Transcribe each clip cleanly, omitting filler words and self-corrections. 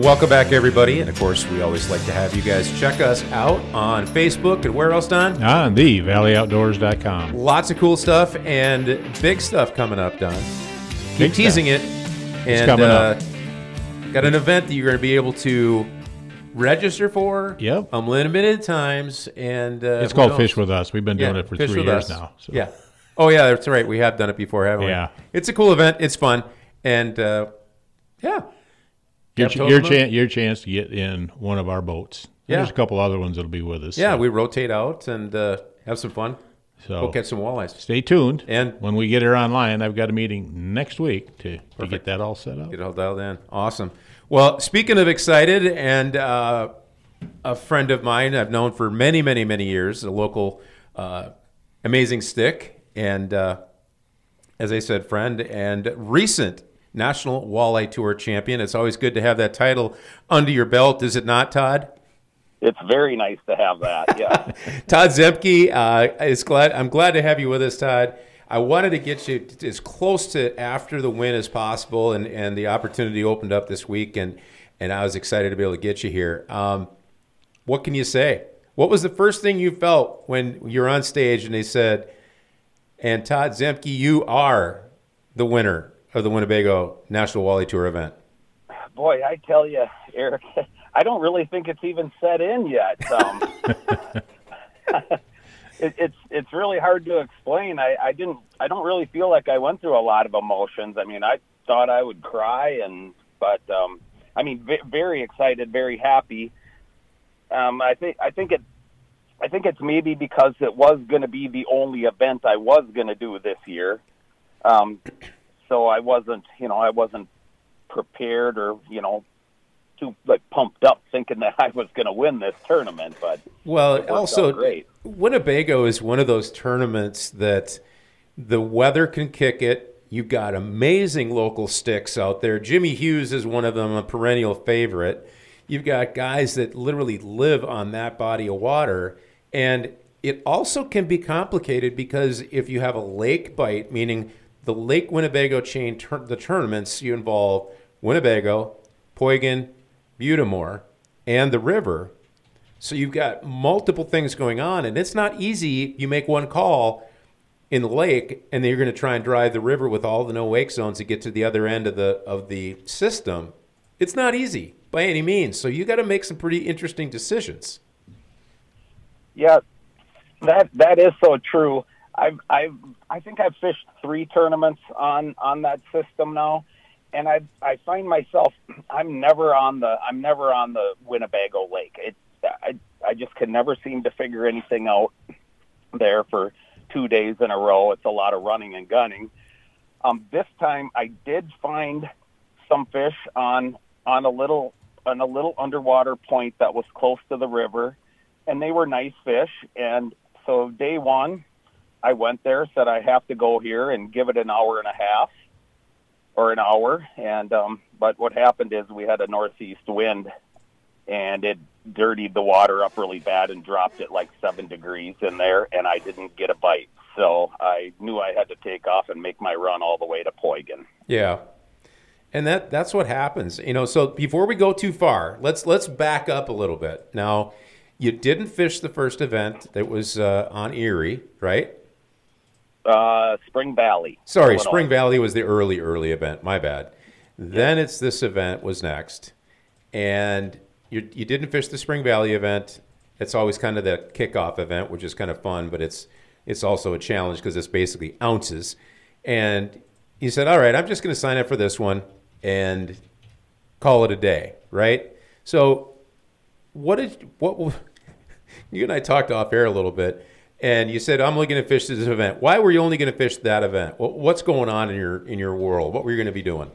Welcome back, everybody. And, of course, we always like to have you guys check us out on Facebook. And where else, Don? On thevalleyOutdoors.com. Lots of cool stuff and big stuff coming up, Don. Keep teasing it. It's coming up. Got an event that you're going to be able to register for. Yep. Unlimited times. And it's called Fish With Us. We've been doing it for 3 years now. So. Yeah. Oh, yeah, that's right. We have done it before, haven't we? Yeah. It's a cool event. It's fun. And, yeah. Your chance to get in one of our boats. Yeah. There's a couple other ones that'll be with us. Yeah, we rotate out and have some fun. So we'll catch some walleyes. Stay tuned. And when we get her online, I've got a meeting next week to get that all set up. Get it all dialed in. Awesome. Well, speaking of excited, and a friend of mine I've known for many, many, many years, a local amazing stick, and as I said, friend, and recent National Walleye Tour champion. It's always good to have that title under your belt, is it not, Todd? It's very nice to have that, yeah. Todd Zemke, I'm glad to have you with us, Todd. I wanted to get you as close to after the win as possible, and the opportunity opened up this week, and I was excited to be able to get you here. What can you say? What was the first thing you felt when you're on stage and they said, and Todd Zemke, you are the winner of the Winnebago National Walleye Tour event? Boy, I tell you, Eric, I don't really think it's even set in yet. It's really hard to explain. I don't really feel like I went through a lot of emotions. I mean, I thought I would cry, but very excited, very happy. I think it's maybe because it was going to be the only event I was going to do this year. So I wasn't prepared or, too pumped up thinking that I was going to win this tournament. But also great. Winnebago is one of those tournaments that the weather can kick it. You've got amazing local sticks out there. Jimmy Hughes is one of them, a perennial favorite. You've got guys that literally live on that body of water. And it also can be complicated because if you have a lake bite, meaning the Lake Winnebago chain, the tournaments, you involve Winnebago, Poygan, Butamore, and the river. So you've got multiple things going on, and it's not easy. You make one call in the lake, and then you're going to try and drive the river with all the no-wake zones to get to the other end of the system. It's not easy by any means. So you got to make some pretty interesting decisions. Yeah, that is so true. I think I've fished 3 tournaments on that system now, and I find myself I'm never on the Winnebago Lake. I just can never seem to figure anything out there for 2 days in a row. It's a lot of running and gunning. This time I did find some fish on a little underwater point that was close to the river, and they were nice fish. And so day one, I went there, said I have to go here and give it an hour and a half or an hour. And but what happened is we had a northeast wind, and it dirtied the water up really bad and dropped it like 7 degrees in there, and I didn't get a bite. So I knew I had to take off and make my run all the way to Poygan. Yeah. And that's what happens. So before we go too far, let's back up a little bit. Now, you didn't fish the first event that was on Erie, right? Spring Valley. Sorry, Illinois. Spring Valley was the early event. My bad. Then it's this event was next. And you didn't fish the Spring Valley event. It's always kind of the kickoff event, which is kind of fun, but it's also a challenge because it's basically ounces. And you said, all right, I'm just going to sign up for this one and call it a day, right? So what you and I talked off air a little bit, and you said, I'm only going to fish this event. Why were you only going to fish that event? What's going on in your world? What were you going to be doing?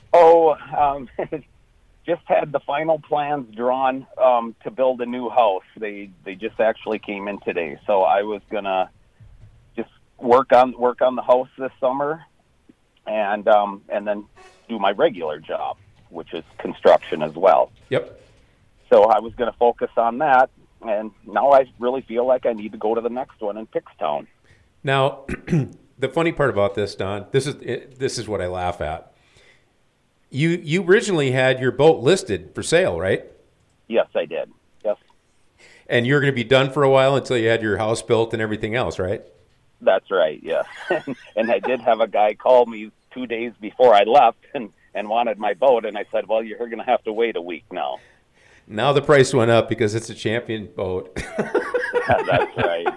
Just had the final plans drawn to build a new house. They just actually came in today, so I was gonna just work on the house this summer, and then do my regular job, which is construction as well. Yep. So I was going to focus on that, and now I really feel like I need to go to the next one in Pickstown. Now, the funny part about this, Don, this is what I laugh at. You originally had your boat listed for sale, right? Yes, I did. Yes, And you're going to be done for a while until you had your house built and everything else, right? that's right. Yes, and I did have a guy call me 2 days before I left and wanted my boat, and I said, "Well, you're going to have to wait a week now." Now the price went up because it's a champion boat. That's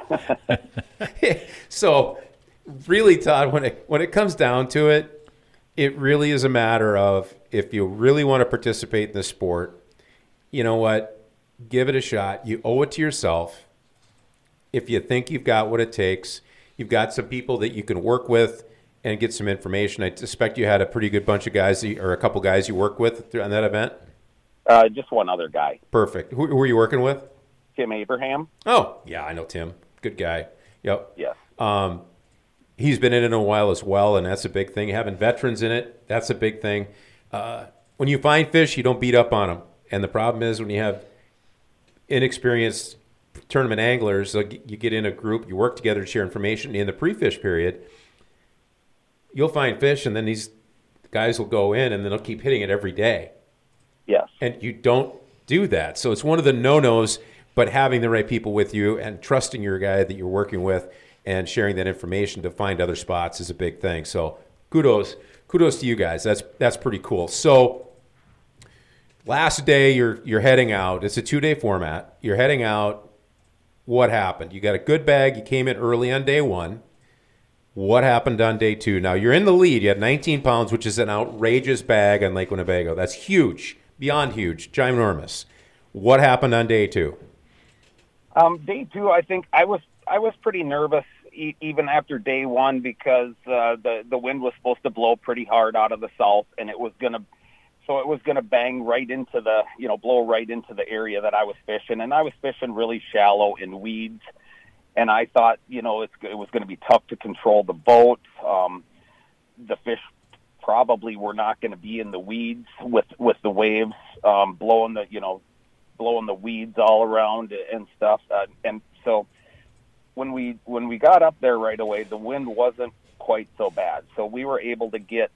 right. So, really, Todd, when it comes down to it, it really is a matter of if you really want to participate in the sport, you know what? Give it a shot. You owe it to yourself. If you think you've got what it takes, you've got some people that you can work with and get some information. I suspect you had a pretty good bunch of guys or a couple guys you work with on that event. Just one other guy, Perfect. Who were you working with? Tim Abraham. Oh, yeah, I know Tim. Good guy. Yep. Yes. He's been in it a while as well, and that's a big thing. Having veterans in it, that's a big thing. When you find fish, you don't beat up on them. And the problem is when you have inexperienced tournament anglers, you get in a group, you work together to share information. In the pre-fish period, you'll find fish, and then these guys will go in, and then they'll keep hitting it every day. Yes. And you don't do that. So it's one of the no-nos, but having the right people with you and trusting your guy that you're working with and sharing that information to find other spots is a big thing. So kudos to you guys. That's pretty cool. So last day you're heading out. It's a 2-day format. You're heading out. What happened? You got a good bag. You came in early on day 1. What happened on day 2? Now you're in the lead. You had 19 pounds, which is an outrageous bag on Lake Winnebago. That's huge, beyond huge, ginormous. What happened on day 2? Day 2, I think I was pretty nervous even after day 1 because the wind was supposed to blow pretty hard out of the south, and it was gonna bang right into blow right into the area that I was fishing, and I was fishing really shallow in weeds, and I thought it was going to be tough to control the boat. The fish probably were not going to be in the weeds with the waves blowing the weeds all around and stuff, and so when we got up there right away, the wind wasn't quite so bad, so we were able to get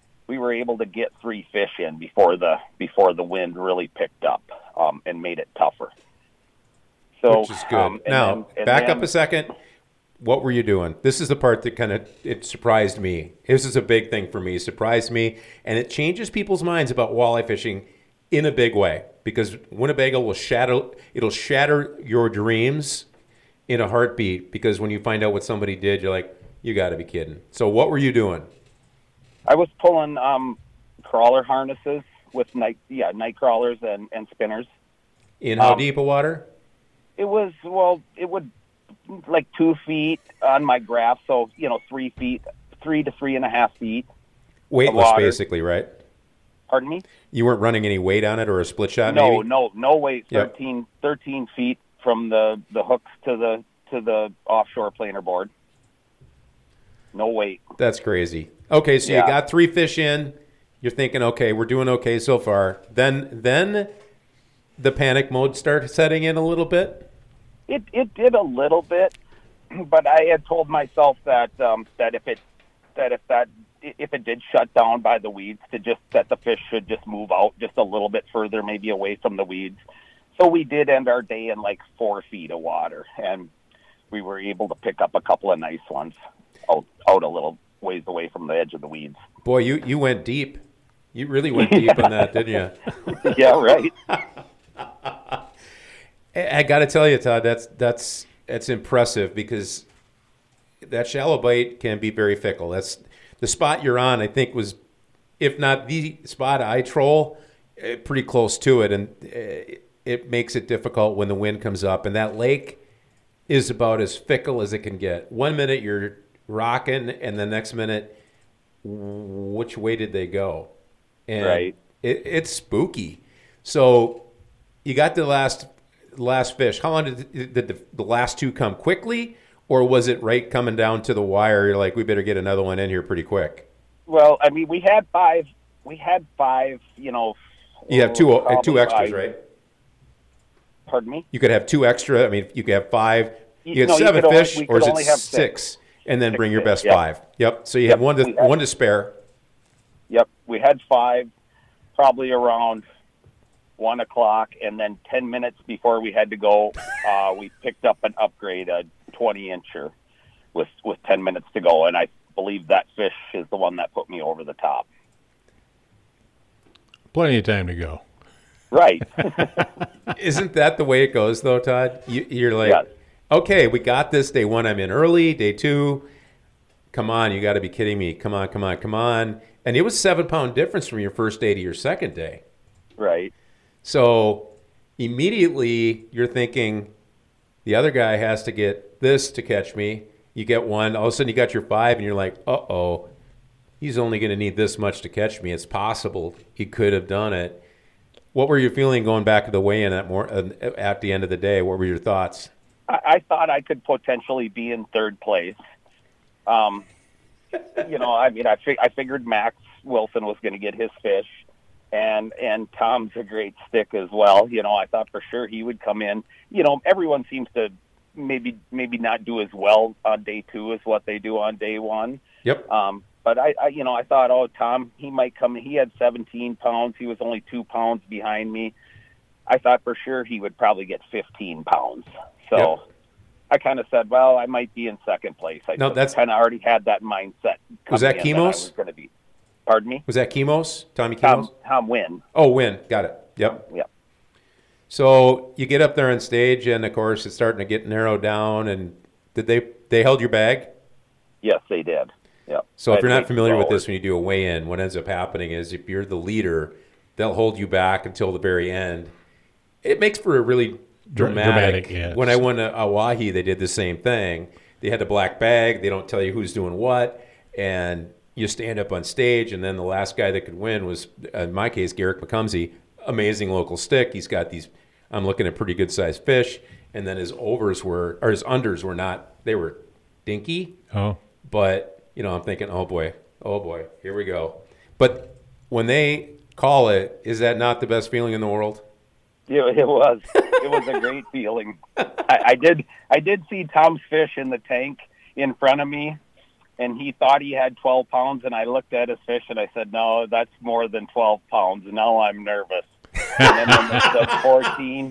3 fish in before the wind really picked up and made it tougher. So, which is good. Now, back up a second. What were you doing? This is the part that it surprised me. This is a big thing for me. It surprised me, and it changes people's minds about walleye fishing in a big way because Winnebago will shatter your dreams in a heartbeat because when you find out what somebody did, you're like, you got to be kidding. So what were you doing? I was pulling crawler harnesses with night crawlers and spinners. In how deep a water? It would like 2 feet on my graph, so 3 feet, 3 to 3.5 feet. Weightless, basically, right? Pardon me? You weren't running any weight on it or a split shot? No, maybe? no weight. Yep. 13 feet from the hooks to the offshore planer board. No weight. That's crazy. Okay, so you got 3 fish in. You're thinking, okay, we're doing okay so far. Then the panic mode started setting in a little bit. It did a little bit, but I had told myself that if it did shut down by the weeds, that the fish should just move out just a little bit further, maybe away from the weeds. So we did end our day in like 4 feet of water, and we were able to pick up a couple of nice ones out a little ways away from the edge of the weeds. Boy, you went deep. You really went deep on that, didn't you? Yeah, right. I got to tell you, Todd, that's impressive because that shallow bite can be very fickle. That's the spot you're on. I think was, if not the spot I troll, pretty close to it, and it makes it difficult when the wind comes up. And that lake is about as fickle as it can get. 1 minute you're rocking, and the next minute, which way did they go? And right. It's spooky. So you got the last fish. How long did the last 2 come quickly, or was it right coming down to the wire? You're like, we better get another one in here pretty quick. Well, I mean, we had 5. You have two extras, right? Pardon me? You could have 2 extra. I mean, you could have 5. You had 7 fish, or is it 6? And then 6 bring your fish, best 5. Yep. So you had one to spare. Yep. We had 5. probably around 1 o'clock, and then 10 minutes before we had to go, we picked up an upgrade, a 20-incher, with 10 minutes to go, and I believe that fish is the one that put me over the top. Plenty of time to go. Right. Isn't that the way it goes, though, Todd? You're like, Yes. Okay, we got this. Day 1, I'm in early. Day 2, come on, you got to be kidding me. Come on. And it was 7-pound difference from your first day to your second day. Right. So immediately you're thinking the other guy has to get this to catch me. You get one. All of a sudden you got your 5, and you're like, uh-oh, he's only going to need this much to catch me. It's possible he could have done it. What were you feeling going back to the weigh-in at the end of the day? What were your thoughts? I thought I could potentially be in third place. I figured Max Wilson was going to get his fish, and Tom's a great stick as well. I thought for sure he would come in. Everyone seems to maybe not do as well on day 2 as what they do on day 1. Yep. But I thought, oh, Tom, he might come in. He had 17 pounds. He was only 2 pounds behind me. I thought for sure he would probably get 15 pounds. So Yep. I kind of said, well, I might be in second place. I kind of already had that mindset. Was that coming in Chemos? I was going to be. Pardon me? Was that Chemos? Tommy Chemos? Tom Wynn. Oh, Wynn. Got it. Yep. Yep. So you get up there on stage, and of course it's starting to get narrowed down. And did they held your bag? Yes, they did. Yep. So if you're not familiar with this, when you do a weigh-in, what ends up happening is if you're the leader, they'll hold you back until the very end. It makes for a really dramatic. Yeah. When I went to Awahi, they did the same thing. They had the black bag. They don't tell you who's doing what, and you stand up on stage, and then the last guy that could win was, in my case, Garrick McCumsey, amazing local stick. He's got these, I'm looking at pretty good-sized fish, and then his unders were not, they were dinky. Oh. But I'm thinking, oh boy, here we go. But when they call it, is that not the best feeling in the world? Yeah, it was. It was a great feeling. I did see Tom's fish in the tank in front of me, and he thought he had 12 pounds, and I looked at his fish, and I said, no, that's more than 12 pounds. Now I'm nervous. And then when it said 14,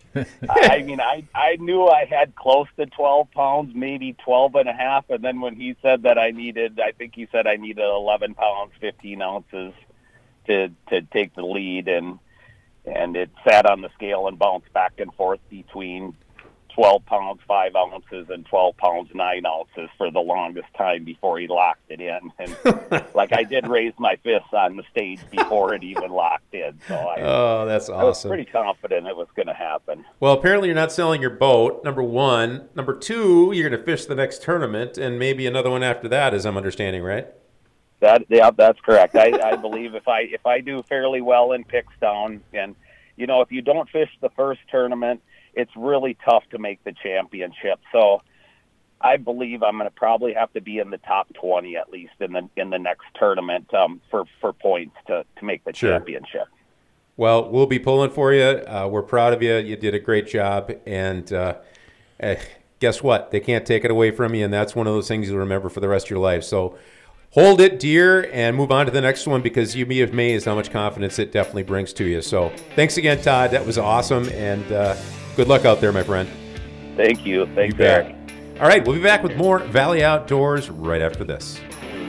I knew I had close to 12 pounds, maybe 12 and a half. And then when he said that I needed 11 pounds, 15 ounces to take the lead. And it sat on the scale and bounced back and forth between 12 pounds, 5 ounces and 12 pounds, 9 ounces for the longest time before he locked it in. And I did raise my fists on the stage before it even locked in. So that's awesome. I was pretty confident it was going to happen. Well, apparently you're not selling your boat, number 1. Number 2, you're going to fish the next tournament and maybe another one after that, as I'm understanding, right? That's correct. I believe if I do fairly well in Pickstown, and if you don't fish the first tournament, it's really tough to make the championship. So I believe I'm going to probably have to be in the top 20 at least in the next tournament for points to make the championship. Well, we'll be pulling for you. We're proud of you. You did a great job, and guess what? They can't take it away from you, and that's one of those things you'll remember for the rest of your life. So hold it dear and move on to the next one, because you'd be amazed how much confidence it definitely brings to you. So thanks again, Todd. That was awesome, and good luck out there, my friend. Thank you. Thanks, Eric. All right, we'll be back with more Valley Outdoors right after this.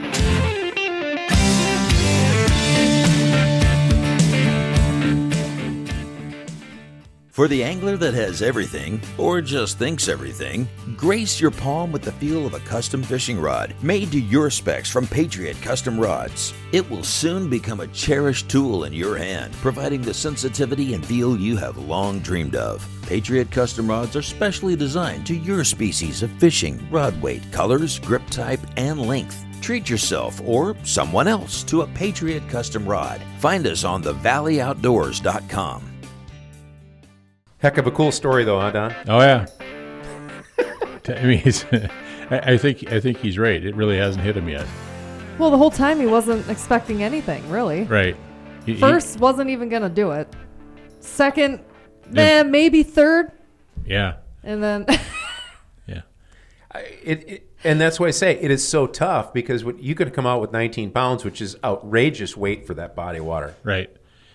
For the angler that has everything, or just thinks everything, grace your palm with the feel of a custom fishing rod made to your specs from Patriot Custom Rods. It will soon become a cherished tool in your hand, providing the sensitivity and feel you have long dreamed of. Patriot Custom Rods are specially designed to your species of fishing, rod weight, colors, grip type, and length. Treat yourself or someone else to a Patriot Custom Rod. Find us on thevalley.outdoors.com. Heck of a cool story, though, huh, Don? Oh yeah. I mean, I think he's right. It really hasn't hit him yet. Well, the whole time he wasn't expecting anything, really. Right. First, wasn't even gonna do it. Second, maybe third. Yeah. And then. Yeah. And that's why I say it is so tough, because you could come out with 19 pounds, which is outrageous weight for that body of water. Right.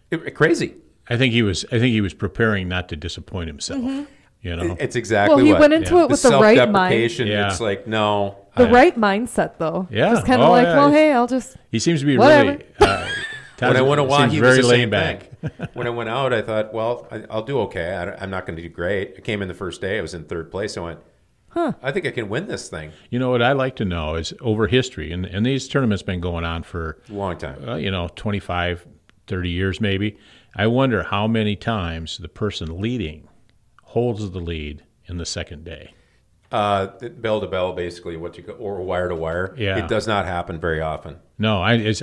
Crazy. I think he was preparing not to disappoint himself. You know, It's exactly Well, he what. went into it with the right mind. Self-deprecation. Yeah. It's like, no. The right mindset, though. Yeah. Just kind of Oh, like, yeah. well, hey, I'll just. he seems to be Whatever. really. When I went to seems Wahoo, he very was the laid same back. thing. When I went out, I thought, well, I'll do okay. I'm not going to do great. I came in the first day. I was in third place. I went, I think I can win this thing. You know what I'd like to know is over history, and these tournaments been going on for A long time. 25, 30 years maybe. I wonder how many times the person leading holds the lead in the second day. Bell to bell, basically, or wire to wire. Yeah. It does not happen very often. No,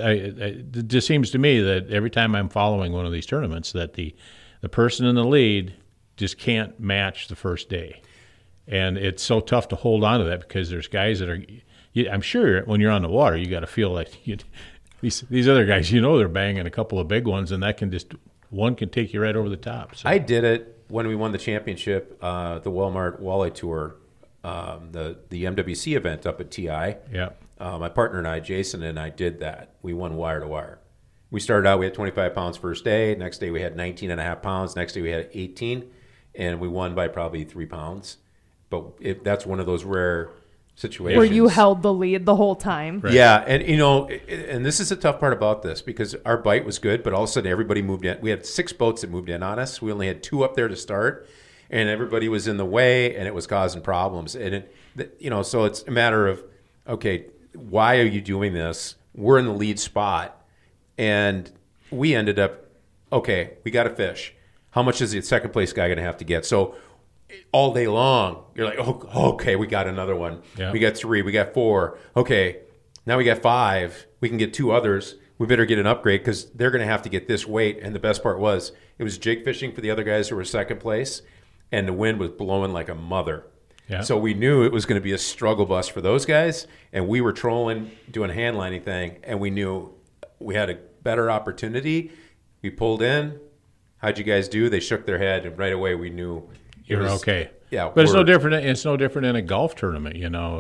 it just seems to me that every time I'm following one of these tournaments that the person in the lead just can't match the first day. And it's so tough to hold on to that because there's guys that are I'm sure when you're on the water, you got to feel like these other guys, they're banging a couple of big ones, and that one can take you right over the top. So. I did it when we won the championship, the Walmart Walleye Tour, the MWC event up at TI. Yeah. My partner and I, Jason and I, did that. We won wire to wire. We started out, we had 25 pounds first day. Next day we had 19 and a half pounds. Next day we had 18, and we won by probably 3 pounds. But that's one of those rare situations. Where you held the lead the whole time. Right. Yeah, and and this is the tough part about this because our bite was good, but all of a sudden everybody moved in. We had 6 boats that moved in on us. We only had 2 up there to start, and everybody was in the way, and it was causing problems. And so it's a matter of, okay, why are you doing this? We're in the lead spot, and we ended up, okay, we got to fish. How much is the second place guy going to have to get? So all day long, you're like, oh, okay, we got another one. Yeah. We got 3, we got 4. Okay, now we got 5. We can get 2 others. We better get an upgrade because they're going to have to get this weight. And the best part was it was jig fishing for the other guys who were second place, and the wind was blowing like a mother. Yeah. So we knew it was going to be a struggle bus for those guys, and we were trolling, doing a hand lining thing, and we knew we had a better opportunity. We pulled in. How'd you guys do? They shook their head, and right away we knew You're okay. Yeah, but it's no different. It's no different in a golf tournament.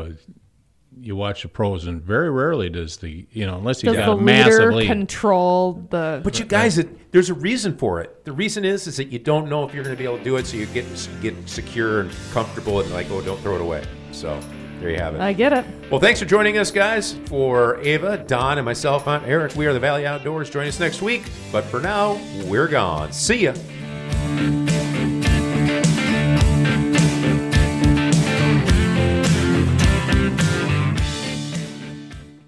You watch the pros, and very rarely does unless he's Does got the a massive leader lead. control the? But you guys, there's a reason for it. The reason is that you don't know if you're going to be able to do it, so you get secure and comfortable, and like, don't throw it away. So there you have it. I get it. Well, thanks for joining us, guys. For Ava, Don, and myself, I'm Eric. We are the Valley Outdoors. Join us next week. But for now, we're gone. See ya.